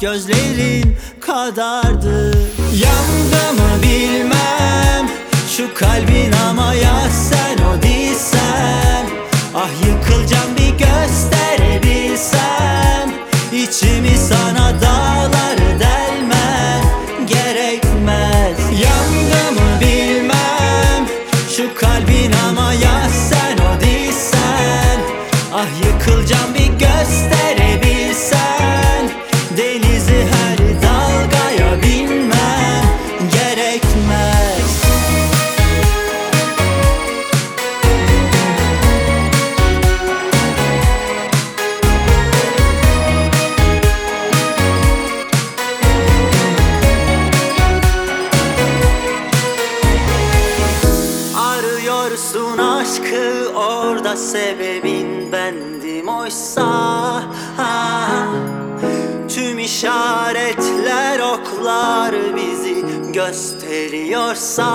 gözlerin kadardı. Yandı mı bilmem şu kalbin ama ya sen o değilsen. Ah yıkılacağım bir gösterebilsem. İçimi sana dağları delmem gerekmez. Yandı mı bilmem şu kalbin ama ya sen o değilsen. Ah yıkılacağım bir gösterebilsen. Denizi her dalgaya binmem gerekmez. Arıyorsun aşkı, orada sebebin bendim oysa. Tüm işaretler, oklar bizi gösteriyorsa.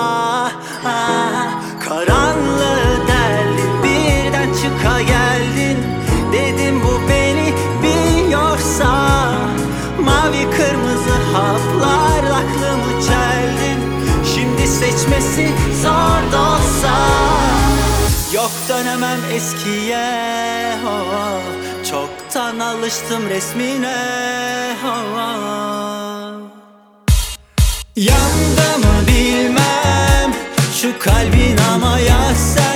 Karanlığı deldin, birden çıka geldin. Dedim bu beni biliyorsa. Mavi kırmızı haplarla aklımı çeldin. Şimdi seçmesi zor da olsa. Yok dönemem eskiye, oh. Çoktan alıştım resmine, oh. Yandı mı bilmem şu kalbin ama ya sen.